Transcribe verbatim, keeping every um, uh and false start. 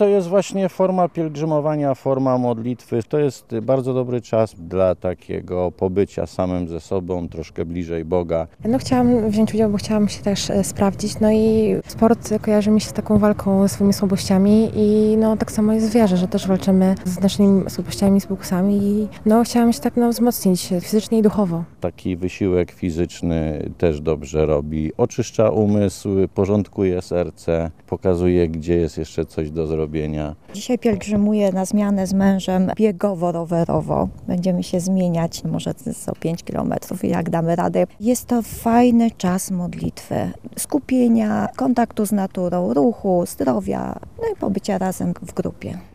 to jest właśnie forma pielgrzymowania, forma modlitwy. To jest bardzo dobry czas dla takiego pobycia samym ze sobą, troszkę bliżej Boga. No chciałam wziąć udział, bo chciałam się też e, sprawdzić. No i sport kojarzy mi się z taką walką ze swoimi słabościami i no tak samo jest w wierze, że też walczymy z naszymi słabościami, z pokusami i no chciałam się tak no, wzmocnić fizycznie i duchowo. Taki wysiłek fizyczny też dobrze robi. Oczyszcza umysł, porządkuje serce, pokazuje, gdzie jest jeszcze coś do zrobienia. Dzisiaj pielgrzymuję na zmianę z mężem biegowo-rowerowo. Będziemy się zmieniać, może co pięć kilometrów, jak damy radę. Jest to fajny czas modlitwy, skupienia, kontaktu z naturą, ruchu, zdrowia, no i pobycia razem w grupie.